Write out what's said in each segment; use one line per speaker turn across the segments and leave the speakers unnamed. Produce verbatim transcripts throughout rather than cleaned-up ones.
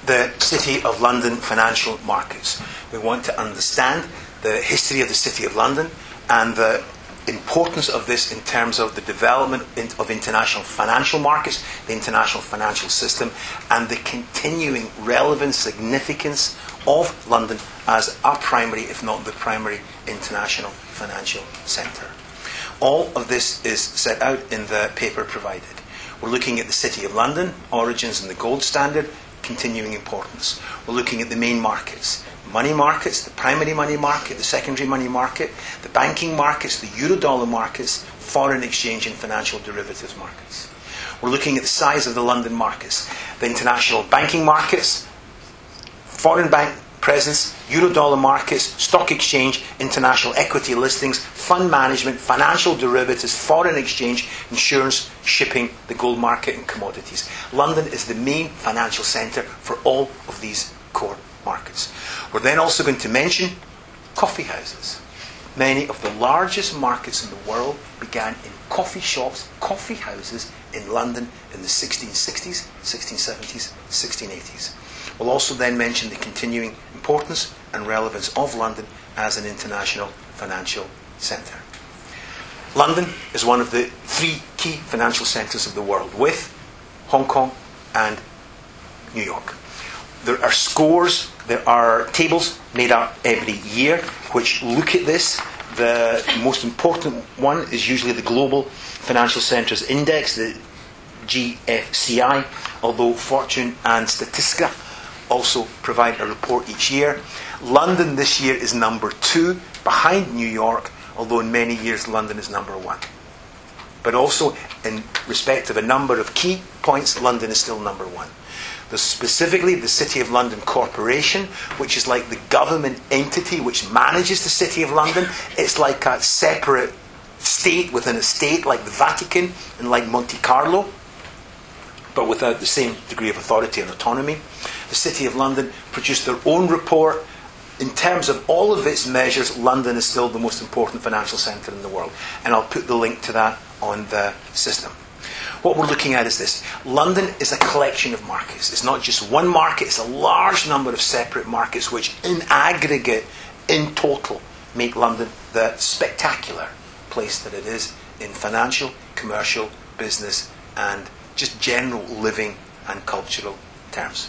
the City of London financial markets. We want to understand the history of the City of London and the importance of this in terms of the development of international financial markets, the international financial system, and the continuing relevant significance of London as a primary, if not the primary, international financial centre. All of this is set out in the paper provided. We're looking at the City of London, origins and the gold standard, continuing importance. We're looking at the main markets. Money markets, the primary money market, the secondary money market, the banking markets, the euro-dollar markets, foreign exchange and financial derivatives markets. We're looking at the size of the London markets. The international banking markets, foreign bank presence, euro-dollar markets, stock exchange, international equity listings, fund management, financial derivatives, foreign exchange, insurance, shipping, the gold market and commodities. London is the main financial centre for all of these core markets. We're then also going to mention coffee houses. Many of the largest markets in the world began in coffee shops, coffee houses in London in the sixteen sixties, sixteen seventies, sixteen eighties. We'll also then mention the continuing importance and relevance of London as an international financial centre. London is one of the three key financial centres of the world, with Hong Kong and New York. There are scores, there are tables made up every year which look at this. The most important one is usually the Global Financial Centres Index, the G F C I, although Fortune and Statista also provide a report each year. London this year is number two, behind New York, although in many years London is number one. But also, in respect of a number of key points, London is still number one. There's specifically the City of London Corporation, which is like the government entity which manages the City of London. It's like a separate state within a state, like the Vatican and like Monte Carlo, but without the same degree of authority and autonomy. The City of London produced their own report. In terms of all of its measures, London is still the most important financial centre in the world. And I'll put the link to that on the system. What we're looking at is this. London is a collection of markets. It's not just one market, it's a large number of separate markets which in aggregate, in total, make London the spectacular place that it is in financial, commercial, business and just general living and cultural terms.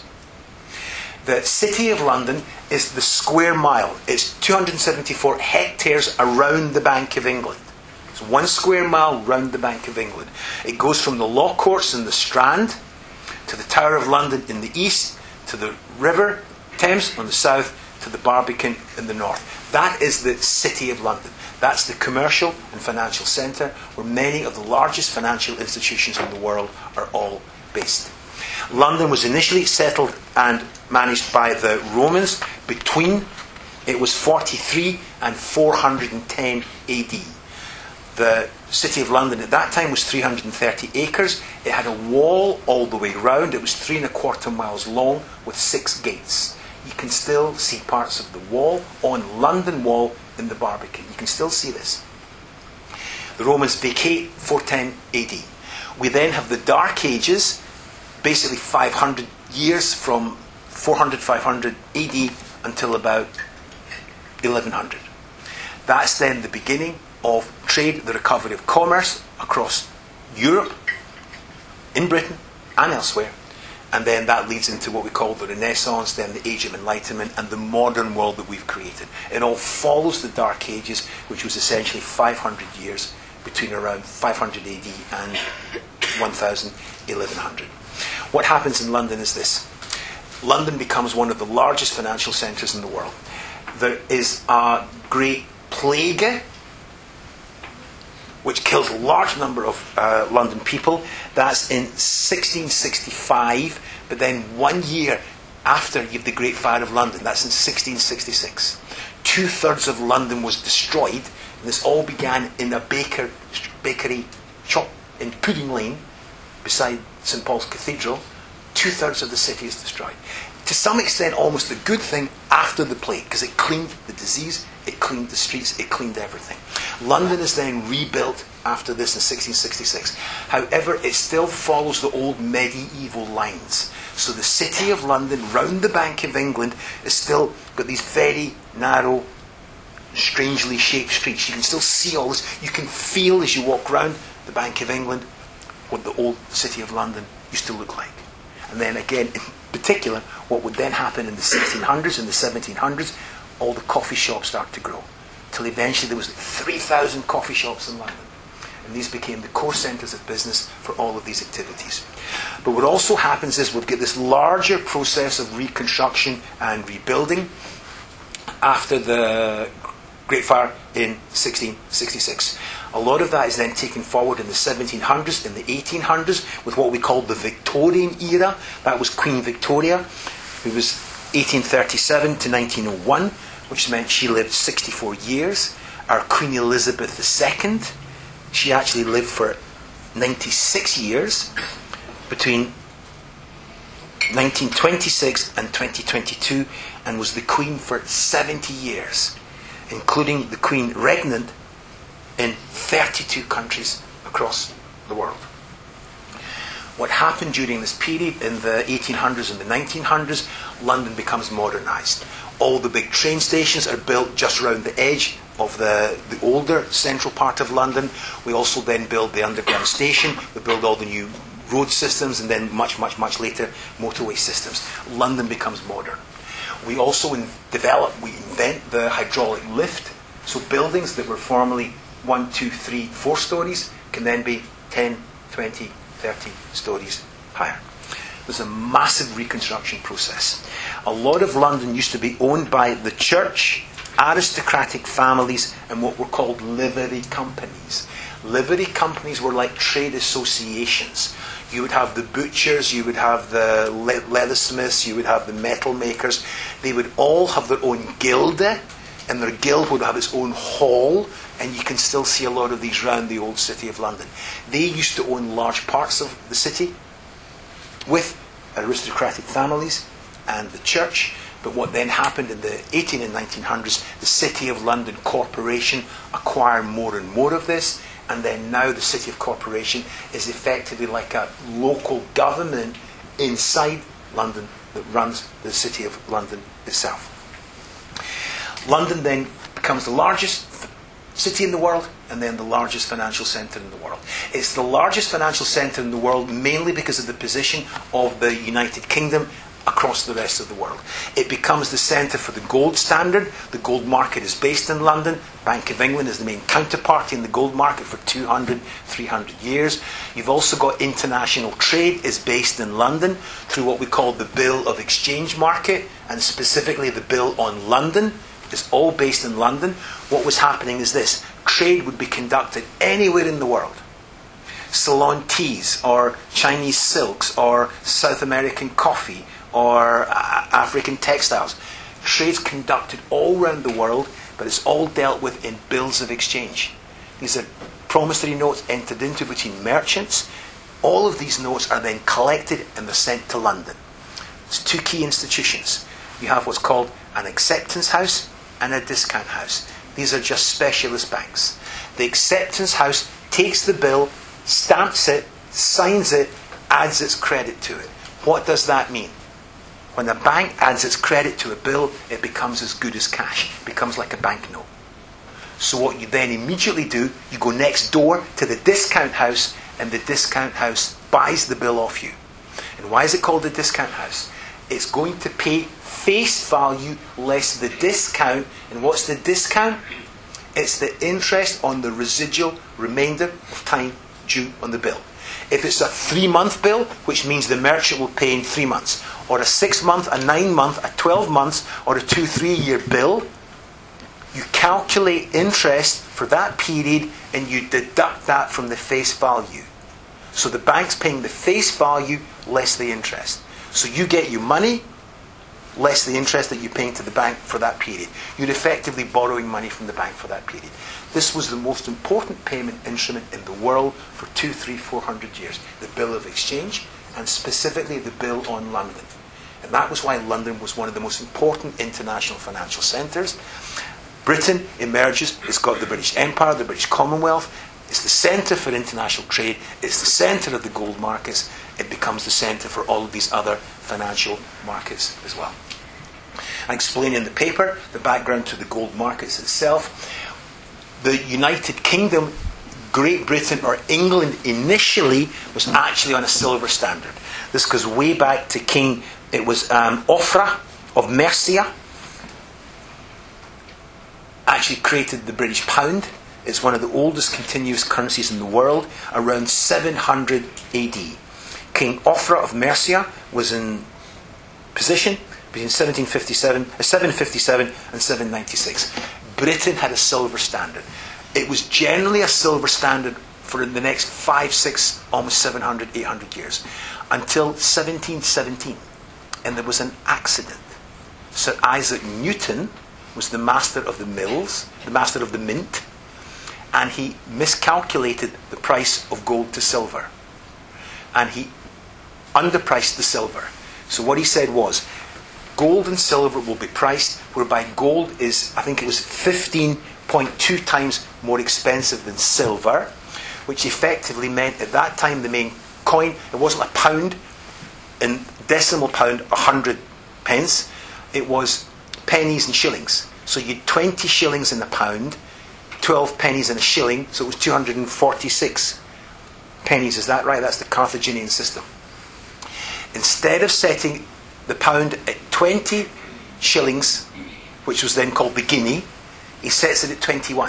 The City of London is the square mile. It's two hundred seventy-four hectares around the Bank of England. It's one square mile round the Bank of England. It goes from the Law Courts in the Strand to the Tower of London in the east, to the River Thames on the south, to the Barbican in the north. That is the City of London. That's the commercial and financial centre where many of the largest financial institutions in the world are all based. London was initially settled and managed by the Romans between, it was forty-three and four hundred ten A D. The City of London at that time was three hundred thirty acres. It had a wall all the way round. It was three and a quarter miles long with six gates. You can still see parts of the wall on London Wall in the Barbican. You can still see this. The Romans vacate four ten A D. We then have the Dark Ages, basically five hundred years from four hundred, five hundred A D until about eleven hundred. That's then the beginning of trade, the recovery of commerce across Europe, in Britain and elsewhere. And then that leads into what we call the Renaissance, then the Age of Enlightenment and the modern world that we've created. It all follows the Dark Ages, which was essentially five hundred years between around five hundred A D and one thousand, eleven hundred. What happens in London is this. London becomes one of the largest financial centres in the world. There is a great plague which kills a large number of uh, London people. That's in sixteen sixty-five, but then one year after you have the Great Fire of London, that's in sixteen sixty-six. Two-thirds of London was destroyed, and this all began in a baker, bakery shop in Pudding Lane, beside St Paul's Cathedral. Two-thirds of the city is destroyed. To some extent, almost a good thing after the plague, because it cleaned the disease, it cleaned the streets, it cleaned everything. London is then rebuilt after this in sixteen sixty-six. However, it still follows the old medieval lines. So the City of London, round the Bank of England, is still got these very narrow, strangely shaped streets. You can still see all this. You can feel as you walk round the Bank of England what the old City of London used to look like. And then again, in particular, what would then happen in the sixteen hundreds and the seventeen hundreds, all the coffee shops start to grow. Till eventually there was three thousand coffee shops in London. And these became the core centres of business for all of these activities. But what also happens is we've got this larger process of reconstruction and rebuilding after the Great Fire in sixteen sixty-six. A lot of that is then taken forward in the seventeen hundreds, in the eighteen hundreds, with what we call the Victorian era. That was Queen Victoria, who was eighteen thirty-seven to nineteen oh one, which meant she lived sixty-four years. Our Queen Elizabeth the Second, she actually lived for ninety-six years, between nineteen twenty-six and twenty twenty-two, and was the Queen for seventy years, including the Queen regnant in thirty-two countries across the world. What happened during this period in the eighteen hundreds and the nineteen hundreds, London becomes modernised. All the big train stations are built just round the edge of the, the older central part of London. We also then build the underground station, we build all the new road systems, and then much, much, much later, motorway systems. London becomes modern. We also in, develop, we invent the hydraulic lift, so buildings that were formerly one, two, three, four stories can then be ten, twenty, thirty stories higher. There's a massive reconstruction process. A lot of London used to be owned by the church, aristocratic families, and what were called livery companies. Livery companies were like trade associations. You would have the butchers, you would have the le- leathersmiths, you would have the metal makers. They would all have their own gilde, and their guild would have its own hall, and you can still see a lot of these around the old City of London. They used to own large parts of the city with aristocratic families and the church. But what then happened in the eighteen and nineteen hundreds, the City of London Corporation acquired more and more of this, and then now the City of Corporation is effectively like a local government inside London that runs the City of London itself. London then becomes the largest city in the world, and then the largest financial centre in the world. It's the largest financial centre in the world mainly because of the position of the United Kingdom across the rest of the world. It becomes the centre for the gold standard. The gold market is based in London. Bank of England is the main counterparty in the gold market for two hundred, three hundred years. You've also got international trade is based in London through what we call the Bill of Exchange market, and specifically the Bill on London. It's all based in London. What was happening is this: trade would be conducted anywhere in the world. Ceylon teas, or Chinese silks, or South American coffee, or uh, African textiles. Trade's conducted all around the world, but it's all dealt with in bills of exchange. These are promissory notes entered into between merchants. All of these notes are then collected and they're sent to London. There's two key institutions. You have what's called an acceptance house and a discount house. These are just specialist banks. The acceptance house takes the bill, stamps it, signs it, adds its credit to it. What does that mean? When a bank adds its credit to a bill, it becomes as good as cash. It becomes like a banknote. So what you then immediately do, you go next door to the discount house, and the discount house buys the bill off you. And why is it called the discount house? It's going to pay face value less the discount. And what's the discount? It's the interest on the residual remainder of time due on the bill. If it's a three-month bill, which means the merchant will pay in three months, or a six-month, a nine-month, a twelve months, or a two, three-year bill, you calculate interest for that period and you deduct that from the face value. So the bank's paying the face value less the interest. So you get your money less the interest that you're paying to the bank for that period. You're effectively borrowing money from the bank for that period. This was the most important payment instrument in the world for two, three, four hundred years. The Bill of Exchange, and specifically the Bill on London. And that was why London was one of the most important international financial centres. Britain emerges, it's got the British Empire, the British Commonwealth, it's the centre for international trade, it's the centre of the gold markets, it becomes the centre for all of these other financial markets as well. I explain in the paper the background to the gold markets itself. The United Kingdom, Great Britain or England initially was actually on a silver standard. This goes way back to King, it was um, Offa of Mercia, actually created the British pound. It's one of the oldest continuous currencies in the world, around seven hundred A D. King Offa of Mercia was in position between seventeen fifty-seven, uh, seven fifty-seven and seven ninety-six. Britain had a silver standard. It was generally a silver standard for the next five, six, almost seven hundred, eight hundred years, until seventeen seventeen. And there was an accident. Sir Isaac Newton was the master of the mills, the master of the mint, and he miscalculated the price of gold to silver. And he underpriced the silver. So what he said was, gold and silver will be priced, whereby gold is, I think it was fifteen point two times more expensive than silver, which effectively meant at that time the main coin, it wasn't a pound, in decimal pound, one hundred pence, it was pennies and shillings. So you had twenty shillings in a pound, twelve pennies in a shilling, so it was two hundred forty-six pennies. Is that right? That's the Carthaginian system. Instead of setting the pound at twenty shillings, which was then called the guinea, he sets it at twenty-one.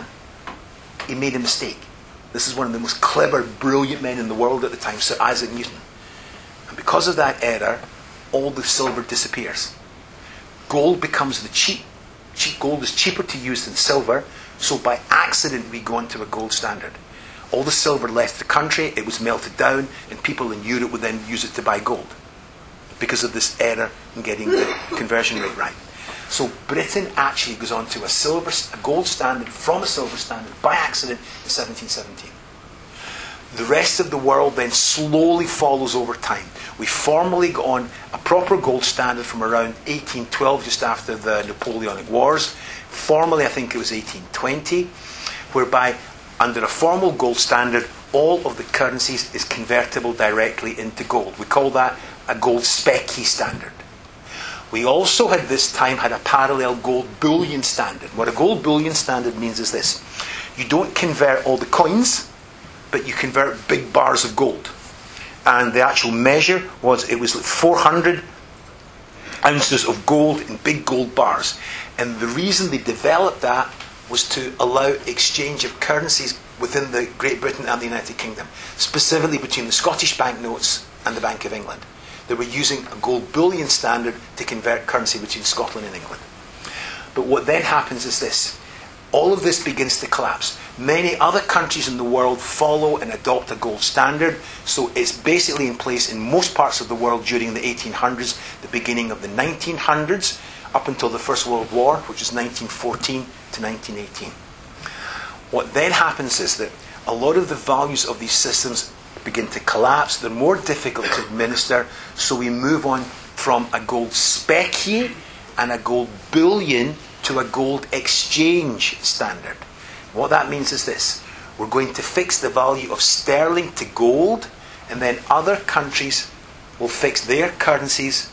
He made a mistake. This is one of the most clever, brilliant men in the world at the time, Sir Isaac Newton. And because of that error, all the silver disappears. Gold becomes the cheap, cheap gold is cheaper to use than silver, so by accident we go into a gold standard. All the silver left the country, it was melted down, and people in Europe would then use it to buy gold, because of this error in getting the conversion rate right. So Britain actually goes on to a silver, a gold standard from a silver standard by accident in seventeen seventeen. The rest of the world then slowly follows over time. We formally got on a proper gold standard from around eighteen twelve, just after the Napoleonic Wars. Formally, I think it was eighteen twenty, whereby under a formal gold standard, all of the currencies is convertible directly into gold. We call that a gold specie standard. We also at this time had a parallel gold bullion standard. What a gold bullion standard means is this. You don't convert all the coins, but you convert big bars of gold. And the actual measure was, it was like four hundred ounces of gold in big gold bars. And the reason they developed that was to allow exchange of currencies within the Great Britain and the United Kingdom, specifically between the Scottish banknotes and the Bank of England. They were using a gold bullion standard to convert currency between Scotland and England. But what then happens is this. All of this begins to collapse. Many other countries in the world follow and adopt a gold standard, so it's basically in place in most parts of the world during the eighteen hundreds, the beginning of the nineteen hundreds, up until the First World War, which is nineteen fourteen to nineteen eighteen. What then happens is that a lot of the values of these systems begin to collapse. They're more difficult to administer, so we move on from a gold specie and a gold bullion to a gold exchange standard. What that means is this. We're going to fix the value of sterling to gold, and then other countries will fix their currencies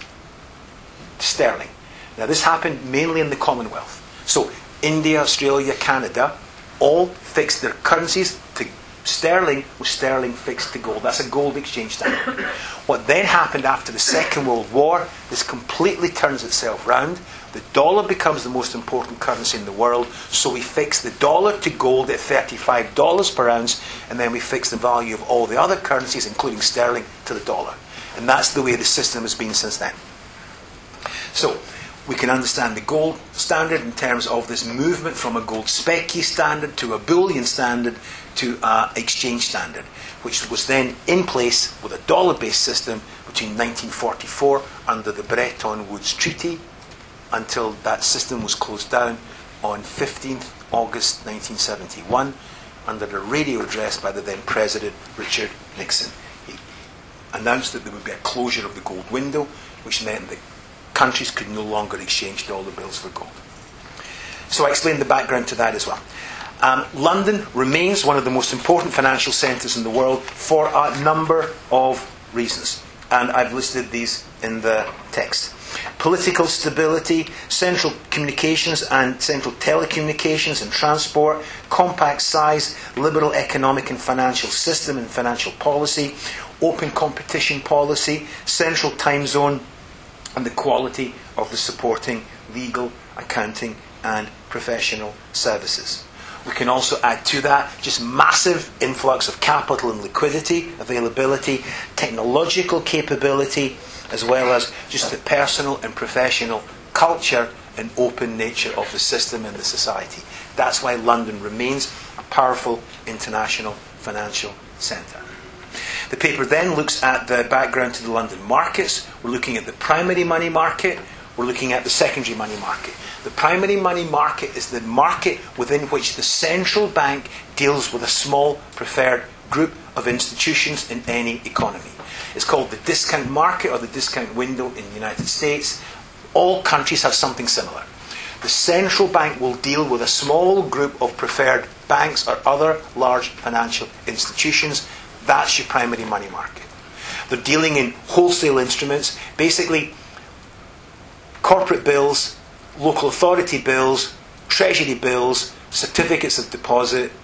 to sterling. Now this happened mainly in the Commonwealth. So India, Australia, Canada all fixed their currencies to sterling, with sterling fixed to gold. That's a gold exchange standard. What then happened after the Second World War, this completely turns itself round. The dollar becomes the most important currency in the world, so we fix the dollar to gold at thirty-five dollars per ounce, and then we fix the value of all the other currencies, including sterling, to the dollar. And that's the way the system has been since then. So, we can understand the gold standard in terms of this movement from a gold specie standard to a bullion standard to an exchange standard, which was then in place with a dollar-based system between nineteen forty-four under the Bretton Woods Treaty until that system was closed down on fifteenth August nineteen seventy-one under a radio address by the then President Richard Nixon. He announced that there would be a closure of the gold window, which meant that countries could no longer exchange dollar bills for gold. So I explained the background to that as well. Um, London remains one of the most important financial centres in the world for a number of reasons. And I've listed these in the text. Political stability, central communications and central telecommunications and transport, compact size, liberal economic and financial system and financial policy, open competition policy, central time zone, and the quality of the supporting legal, accounting and professional services. We can also add to that just massive influx of capital and liquidity, availability, technological capability, as well as just the personal and professional culture and open nature of the system and the society. That's why London remains a powerful international financial centre. The paper then looks at the background to the London markets. We're looking at the primary money market. We're looking at the secondary money market. The primary money market is the market within which the central bank deals with a small preferred group of institutions in any economy. It's called the discount market or the discount window in the United States. All countries have something similar. The central bank will deal with a small group of preferred banks or other large financial institutions. That's your primary money market. They're dealing in wholesale instruments, basically corporate bills, local authority bills, treasury bills, certificates of deposit,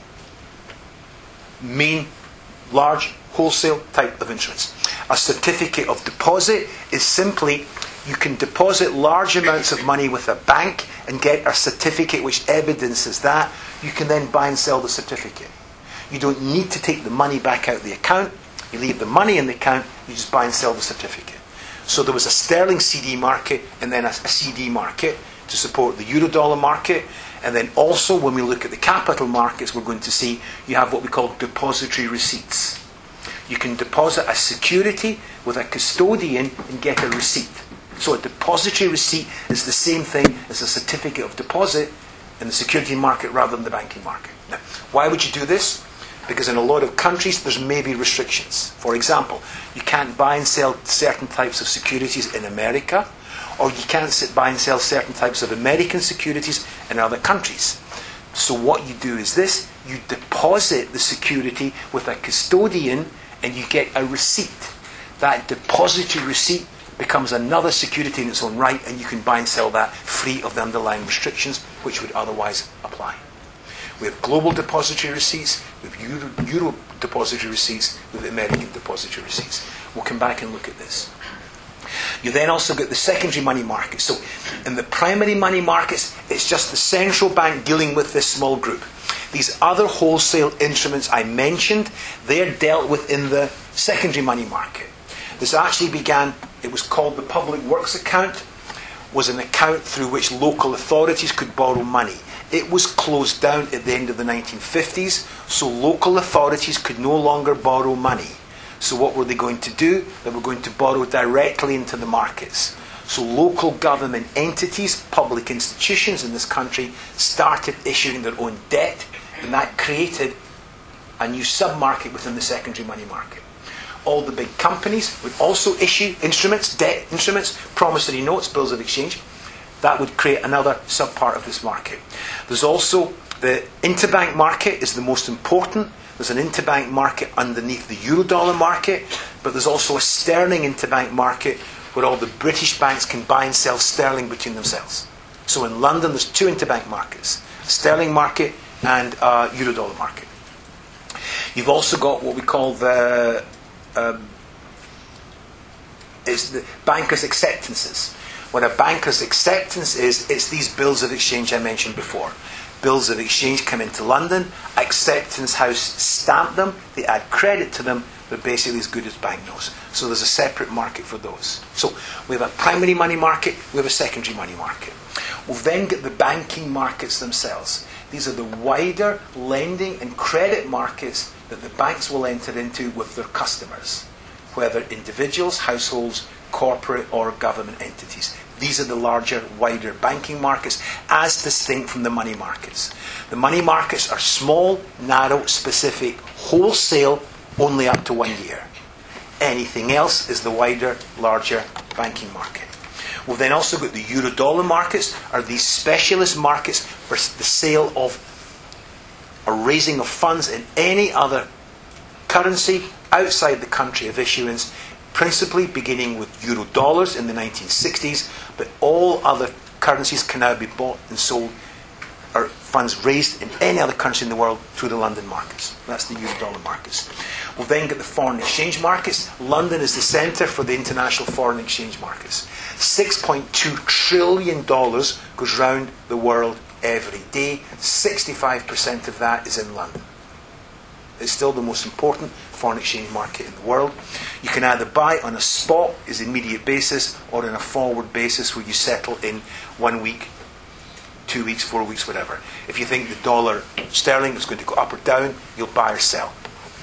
main large wholesale type of instruments. A certificate of deposit is simply you can deposit large amounts of money with a bank and get a certificate which evidences that. You can then buy and sell the certificate. You don't need to take the money back out of the account. You leave the money in the account, you just buy and sell the certificate. So there was a sterling C D market and then a, a C D market to support the euro-dollar market. And then also when we look at the capital markets, we're going to see you have what we call depository receipts. You can deposit a security with a custodian and get a receipt. So a depository receipt is the same thing as a certificate of deposit in the security market rather than the banking market. Now, why would you do this? Because in a lot of countries there's maybe restrictions. For example, you can't buy and sell certain types of securities in America, or you can't sit buy and sell certain types of American securities in other countries. So what you do is this: you deposit the security with a custodian and you get a receipt. That depository receipt becomes another security in its own right, and you can buy and sell that free of the underlying restrictions which would otherwise apply. We have global depository receipts, we have Euro, Euro depository receipts, we have American depository receipts. We'll come back and look at this. You then also get the secondary money market. So in the primary money markets, it's just the central bank dealing with this small group. These other wholesale instruments I mentioned, they're dealt with in the secondary money market. This actually began, it was called the Public Works Account, was an account through which local authorities could borrow money. It was closed down at the end of the nineteen fifties, so local authorities could no longer borrow money. So what were they going to do? They were going to borrow directly into the markets. So local government entities, public institutions in this country, started issuing their own debt, and that created a new sub-market within the secondary money market. All the big companies would also issue instruments, debt instruments, promissory notes, bills of exchange. That would create another sub-part of this market. There's also the interbank market is the most important. There's an interbank market underneath the euro-dollar market, but there's also a sterling interbank market where all the British banks can buy and sell sterling between themselves. So in London, there's two interbank markets, a sterling market and a euro-dollar market. You've also got what we call the, um, it's the bankers' acceptances. What a banker's acceptance is, it's these bills of exchange I mentioned before. Bills of exchange come into London, Acceptance House stamp them, they add credit to them, they're basically as good as banknotes. So there's a separate market for those. So we have a primary money market, we have a secondary money market. We'll then get the banking markets themselves. These are the wider lending and credit markets that the banks will enter into with their customers, whether individuals, households, corporate or government entities. These are the larger, wider banking markets as distinct from the money markets. The money markets are small, narrow, specific, wholesale, only up to one year. Anything else is the wider, larger banking market. We've then also got the euro-dollar markets, are these specialist markets for the sale of or raising of funds in any other currency outside the country of issuance, principally beginning with euro dollars in the nineteen sixties, but all other currencies can now be bought and sold, or funds raised in any other country in the world through the London markets. That's the euro dollar markets. We'll then get the foreign exchange markets. London is the centre for the international foreign exchange markets. six point two trillion dollars goes round the world every day. sixty-five percent of that is in London. It's still the most important foreign exchange market in the world. You can either buy on a spot, is immediate basis, or on a forward basis where you settle in one week, two weeks, four weeks, whatever. If you think the dollar sterling is going to go up or down, you'll buy or sell.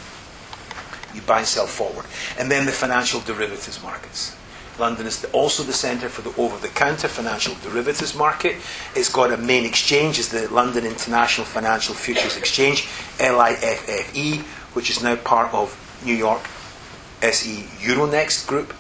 You buy and sell forward. And then the financial derivatives markets. London is the, also the centre for the over-the-counter financial derivatives market. It's got a main exchange, is the London International Financial Futures Exchange, L I F F E, which is now part of New York S E Euronext Group.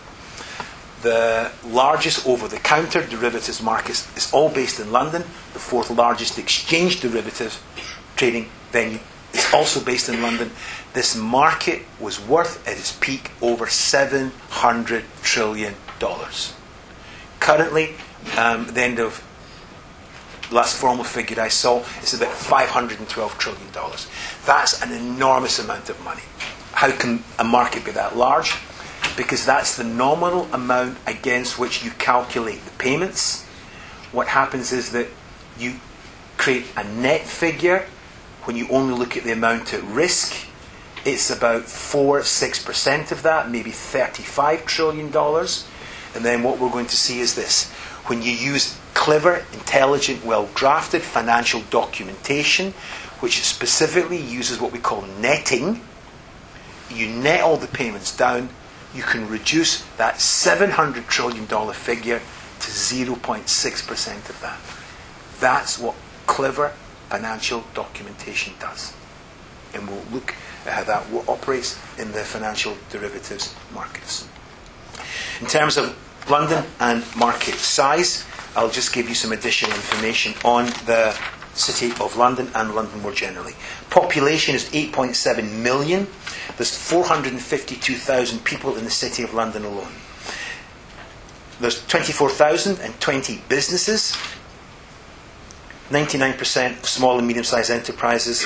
The largest over-the-counter derivatives market is all based in London. The fourth largest exchange derivatives trading venue is also based in London. This market was worth at its peak over seven hundred trillion dollars. Currently, um, at the end of the last formal figure I saw, it's about five hundred twelve trillion dollars. That's an enormous amount of money. How can a market be that large? Because that's the nominal amount against which you calculate the payments. What happens is that you create a net figure when you only look at the amount at risk. It's about four to six percent of that, maybe thirty-five trillion dollars. And then what we're going to see is this. When you use clever, intelligent, well-drafted financial documentation, which specifically uses what we call netting, you net all the payments down, you can reduce that seven hundred trillion dollars figure to zero point six percent of that. That's what clever financial documentation does. And we'll look at how that operates in the financial derivatives markets. In terms of London and market size, I'll just give you some additional information on the City of London and London more generally. Population is eight point seven million. There's four hundred fifty-two thousand people in the City of London alone. There's twenty-four thousand twenty businesses. ninety-nine percent of small and medium-sized enterprises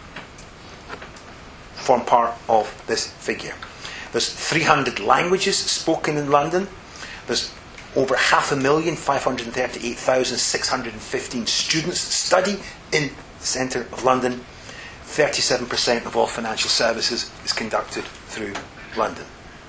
form part of this figure. There's three hundred languages spoken in London. There's over half a million, five hundred thirty-eight thousand six hundred fifteen students study in the centre of London. thirty-seven percent of all financial services is conducted through London.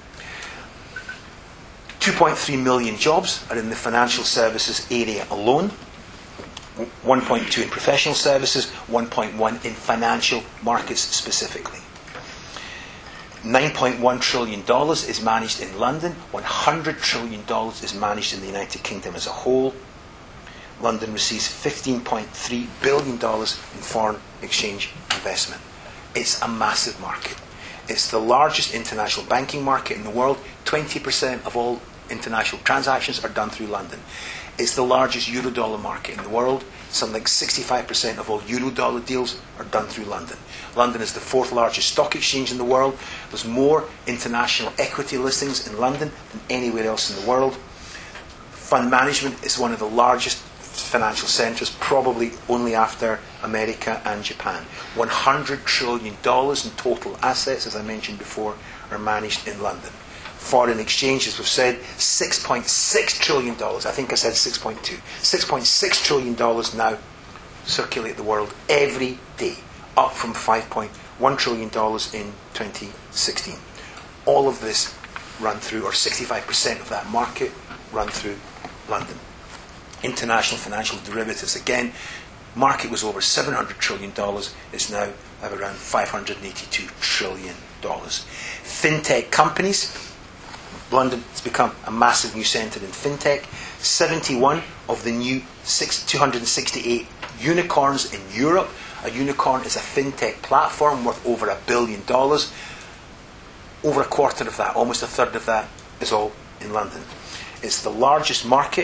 two point three million jobs are in the financial services area alone. one point two in professional services, one point one in financial markets specifically. nine point one trillion dollars is managed in London. one hundred trillion dollars is managed in the United Kingdom as a whole. London receives fifteen point three billion dollars in foreign exchange investment. It's a massive market. It's the largest international banking market in the world. twenty percent of all international transactions are done through London. It's the largest euro-dollar market in the world. Something like sixty-five percent of all euro-dollar deals are done through London. London is the fourth largest stock exchange in the world. There's more international equity listings in London than anywhere else in the world. Fund management is one of the largest financial centres, probably only after America and Japan. one hundred trillion dollars in total assets, as I mentioned before, are managed in London. Foreign exchange, as we've said, six point six trillion dollars. I think I said six point two. six point six trillion dollars now circulate the world every day, up from five point one trillion dollars in twenty sixteen. All of this run through, or sixty-five percent of that market run through London. International financial derivatives, again, market was over seven hundred trillion dollars. It's now at around five hundred eighty-two trillion dollars. Fintech companies, London has become a massive new centre in fintech. seventy-one of the new two hundred sixty-eight unicorns in Europe. A unicorn is a fintech platform worth over a billion dollars. Over a quarter of that, almost a third of that, is all in London. It's the largest market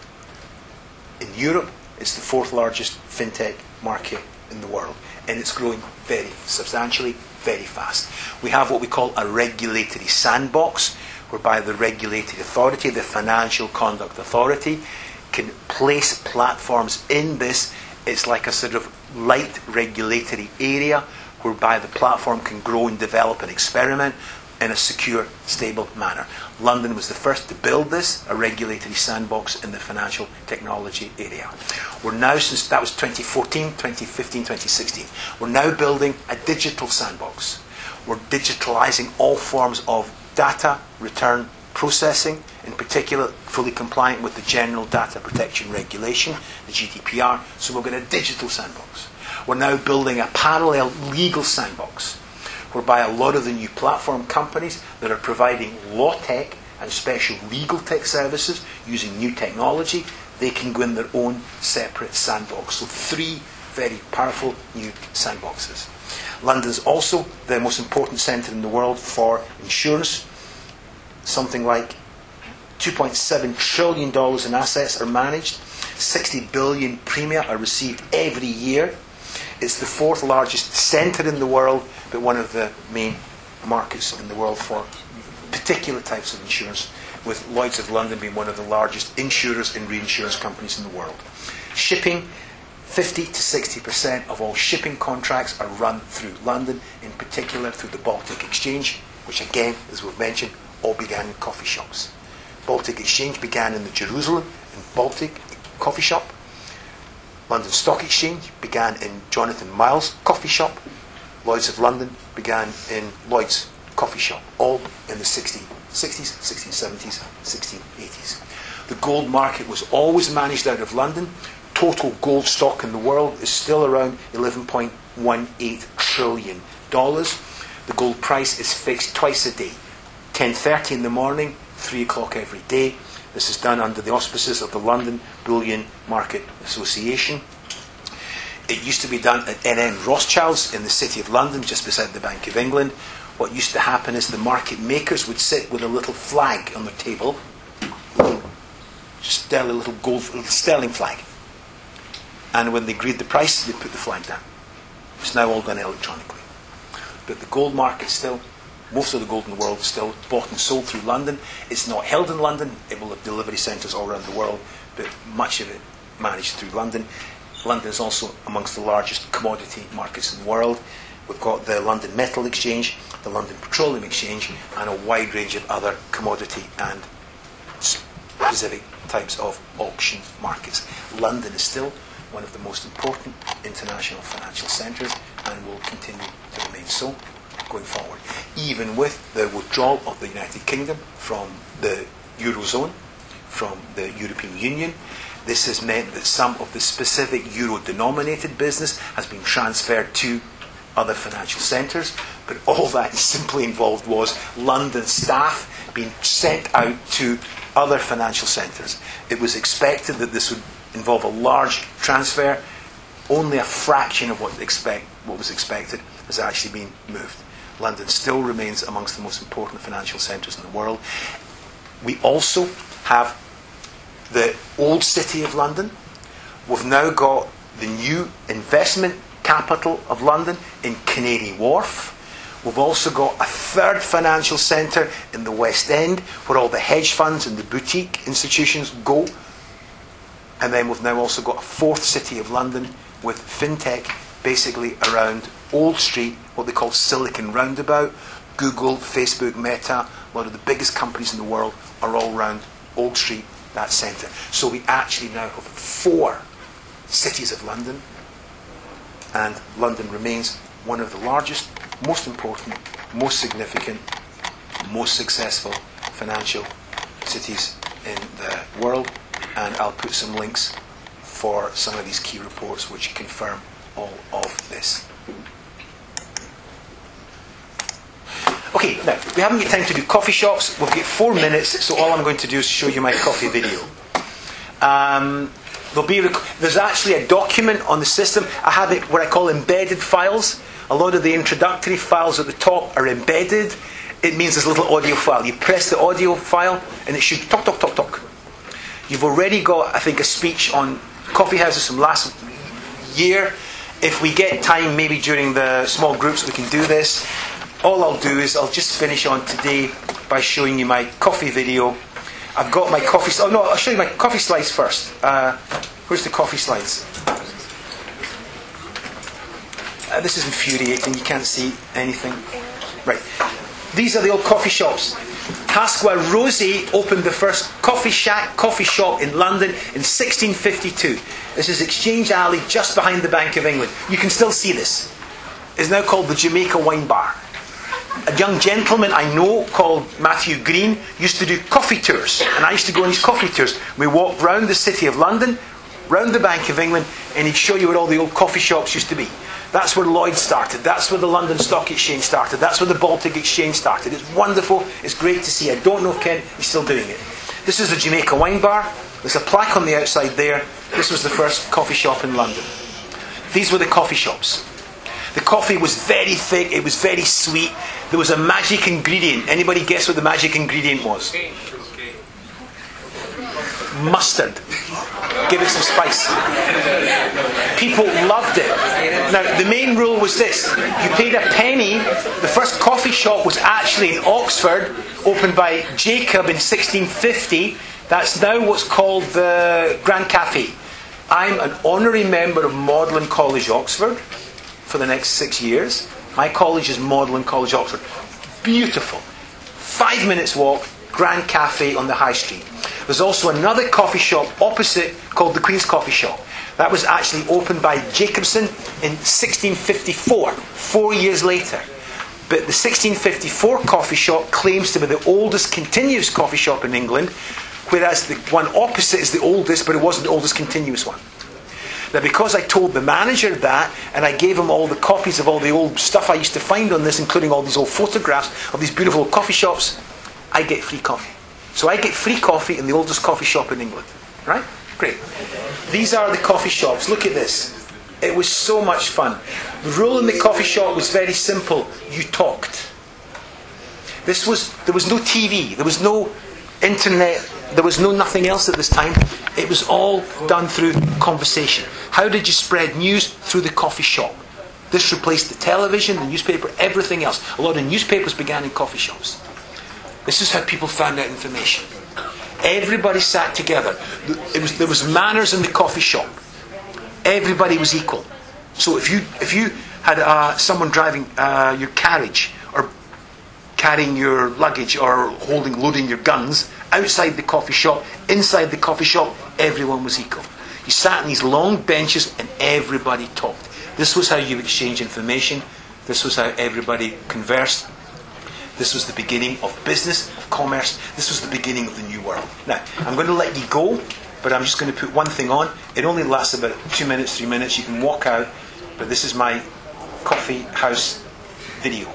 in Europe. It's the fourth largest fintech market in the world. And it's growing very substantially, very fast. We have what we call a regulatory sandbox, whereby the regulatory authority, the Financial Conduct Authority, can place platforms in this. It's like a sort of light regulatory area whereby the platform can grow and develop and experiment in a secure, stable manner. London was the first to build this, a regulatory sandbox in the financial technology area. We're now, since that was twenty fourteen, twenty fifteen, twenty sixteen, we're now building a digital sandbox. We're digitalizing all forms of data return processing, in particular fully compliant with the General Data Protection Regulation, the G D P R, so we've got a digital sandbox. We're now building a parallel legal sandbox, whereby a lot of the new platform companies that are providing law tech and special legal tech services using new technology, they can go in their own separate sandbox. So three very powerful new sandboxes. London's also the most important centre in the world for insurance. Something like two point seven trillion dollars in assets are managed. sixty billion premia are received every year. It's the fourth largest centre in the world, but one of the main markets in the world for particular types of insurance, with Lloyd's of London being one of the largest insurers and reinsurance companies in the world. Shipping, fifty to sixty percent of all shipping contracts are run through London, in particular through the Baltic Exchange, which again, as we've mentioned, all began in coffee shops. Baltic Exchange began in the Jerusalem in Baltic coffee shop. London Stock Exchange began in Jonathan Miles' coffee shop. Lloyd's of London began in Lloyd's coffee shop, all in the sixteen sixties, sixteen seventies, sixteen eighties. The gold market was always managed out of London. Total gold stock in the world is still around eleven point one eight trillion dollars. The gold price is fixed twice a day, ten thirty in the morning, three o'clock every day. This is done under the auspices of the London Bullion Market Association. It used to be done at N M Rothschild's in the City of London, just beside the Bank of England. What used to happen is the market makers would sit with a little flag on their table, just a little gold, little sterling flag. And when they agreed the price, they put the flag down. It's now all done electronically. But the gold market still, most of the gold in the world is still bought and sold through London. It's not held in London. It will have delivery centres all around the world, but much of it managed through London. London is also amongst the largest commodity markets in the world. We've got the London Metal Exchange, the London Petroleum Exchange, and a wide range of other commodity and specific types of auction markets. London is still one of the most important international financial centres and will continue to remain so going forward. Even with the withdrawal of the United Kingdom from the Eurozone, from the European Union, this has meant that some of the specific euro-denominated business has been transferred to other financial centres, but all that simply involved was London staff being sent out to other financial centres. It was expected that this would involve a large transfer. Only a fraction of what, expect, what was expected has actually been moved. London still remains amongst the most important financial centres in the world. We also have the old City of London. We've now got the new investment capital of London in Canary Wharf. We've also got a third financial centre in the West End where all the hedge funds and the boutique institutions go. And then we've now also got a fourth City of London with fintech basically around Old Street, what they call Silicon Roundabout. Google, Facebook, Meta, a lot of the biggest companies in the world are all around Old Street, that centre. So we actually now have four cities of London, and London remains one of the largest, most important, most significant, most successful financial cities in the world. And I'll put some links for some of these key reports which confirm all of this. Okay, now, we haven't got time to do coffee shops. We've got four minutes, so all I'm going to do is show you my coffee video. Um, there'll be rec- there's actually a document on the system. I have it what I call embedded files. A lot of the introductory files at the top are embedded. It means there's a little audio file. You press the audio file, and it should talk, talk, talk, talk. You've already got, I think, a speech on coffee houses from last year. If we get time, maybe during the small groups, we can do this. All I'll do is I'll just finish on today by showing you my coffee video. I've got my coffee... Oh no, I'll show you my coffee slides first. Uh, where's the coffee slides? Uh, this is infuriating. You can't see anything. Right. These are the old coffee shops. Pasqua Rossi opened the first coffee shack, coffee shop in London in sixteen fifty-two. This is Exchange Alley, just behind the Bank of England. You can still see this. It's now called the Jamaica Wine Bar. A young gentleman I know called Matthew Green used to do coffee tours, and I used to go on these coffee tours. We walked round the city of London, round the Bank of England, and he'd show you where all the old coffee shops used to be. That's where Lloyd started. That's where the London Stock Exchange started. That's where the Baltic Exchange started. It's wonderful. It's great to see. I don't know if Ken is still doing it. This is the Jamaica Wine Bar. There's a plaque on the outside there. This was the first coffee shop in London. These were the coffee shops. The coffee was very thick. It was very sweet. There was a magic ingredient. Anybody guess what the magic ingredient was? Mustard. Give it some spice. People loved it. Now, the main rule was this. You paid a penny. The first coffee shop was actually in Oxford, opened by Jacob in sixteen fifty. That's now what's called the Grand Café. I'm an honorary member of Magdalen College, Oxford, for the next six years. My college is Magdalen College, Oxford. Beautiful. Five minutes walk, Grand Café on the High Street. There's also another coffee shop opposite called the Queen's Coffee Shop. That was actually opened by Jacobson in sixteen fifty-four, four years later. But the sixteen fifty-four coffee shop claims to be the oldest continuous coffee shop in England, whereas the one opposite is the oldest, but it wasn't the oldest continuous one. Now, because I told the manager that, and I gave him all the copies of all the old stuff I used to find on this, including all these old photographs of these beautiful coffee shops, I get free coffee. So I get free coffee in the oldest coffee shop in England. Right? Great. These are the coffee shops. Look at this. It was so much fun. The rule in the coffee shop was very simple. You talked. This was, there was no T V. There was no internet. There was no nothing else at this time. It was all done through conversation. How did you spread news? Through the coffee shop. This replaced the television, the newspaper, everything else. A lot of newspapers began in coffee shops. This is how people found out information. Everybody sat together. It was, there was manners in the coffee shop. Everybody was equal. So if you if you had uh, someone driving uh, your carriage, or carrying your luggage, or holding, loading your guns outside the coffee shop, inside the coffee shop, everyone was equal. You sat in these long benches and everybody talked. This was how you exchange information. This was how everybody conversed. This was the beginning of business, of commerce. This was the beginning of the new world. Now, I'm going to let you go, but I'm just going to put one thing on. It only lasts about two minutes, three minutes. You can walk out, but this is my coffee house video.